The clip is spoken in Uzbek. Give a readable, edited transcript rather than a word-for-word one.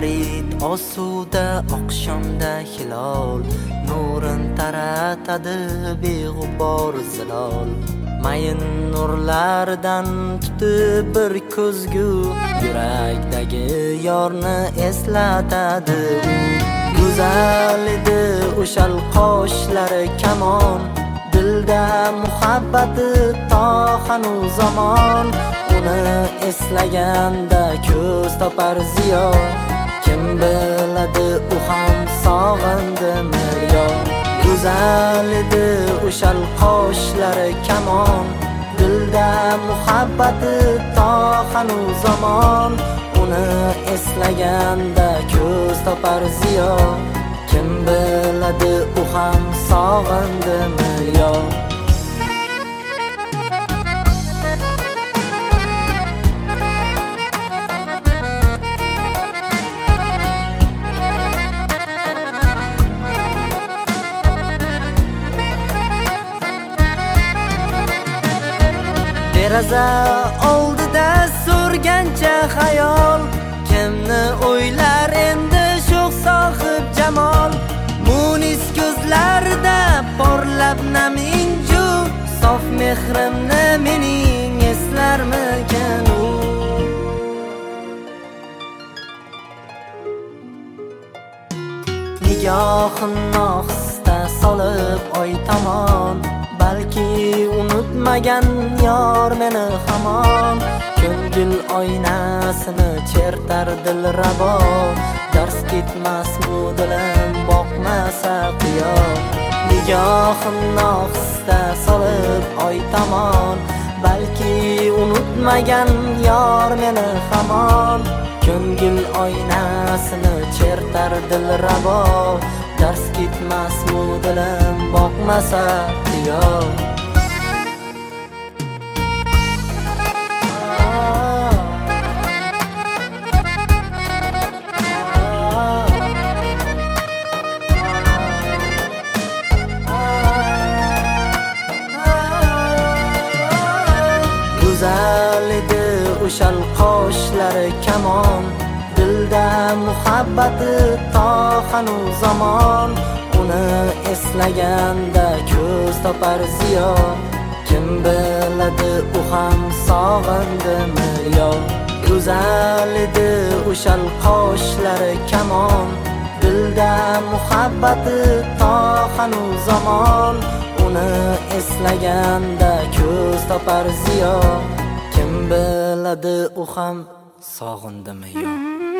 farid osuda oqshomda hilol, nurin taratadi beg'ubor zilol. Mayin nurlardan tutib bir ko'zgu, yurakdagi yorni eslatadi. Go'zal edi o'shal qoshlari kamon, dilda muhabbati to hanuz zamon. Uni eslaganda ko'z topar ziyo, kim biladi u ham sog'indimi yo. Go'zal edi o'shal qoshlari kamon, dilda muhabbati to hanuz zamon. Uni eslaganda ko'z topar ziyo, kim biladi u ham sog'indimi yo. Deraza oldida surgancha xayol, kimni o'ylar endi sho'x sohib jamol. Munis ko'zlarida porlab naminju, sof mehrimni mening eslarmikan u. Nigohin ohista solib oy tomon, balki unutmagan yor meni hamon. Ko'ngil oynasini chertar dilrabo, dars ketmasmu dilim boqmasa qiyo. Nigohin ohista solib oy tomon, balki unutmagan yor meni hamon. Ko'ngil oynasini chertar dilrabo, dars ketmasmu dilim boqmasa qiyo. Go'zal edi o'shal qoshlari kamon, dilda muhabbati to hanuz zamon. Uni eslaganda ko'z topar ziyo, kim biladi u ham sog'indimi yo. Go'zal edi o'shal qoshlari kamon, dilda muhabbati to hanuz zamon. Uni eslaganda ko'z topar ziyo, kim biladi u ham sog'indimi yo.